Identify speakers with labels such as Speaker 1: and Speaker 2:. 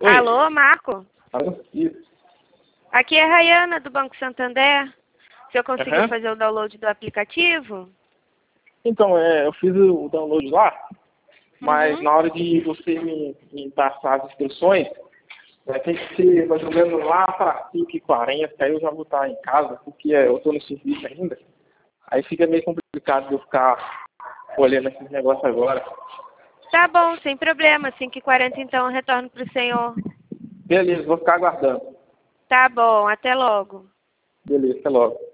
Speaker 1: Oi.
Speaker 2: Alô, Marco?
Speaker 1: Alô? Isso.
Speaker 2: Aqui é a Rayana, do Banco Santander. O senhor conseguiu
Speaker 1: Aham.
Speaker 2: fazer o download do aplicativo?
Speaker 1: Então, eu fiz o download lá, mas
Speaker 2: Uhum.
Speaker 1: na hora de você me passar as instruções, tem que ser mais ou menos lá para 5h40, aí eu já vou estar em casa, porque eu estou no serviço ainda. Aí fica meio complicado de eu ficar olhando esses negócios agora.
Speaker 2: Tá bom, sem problema. 5h40 então eu retorno pro senhor.
Speaker 1: Beleza, vou ficar aguardando.
Speaker 2: Tá bom, até logo.
Speaker 1: Beleza, até logo.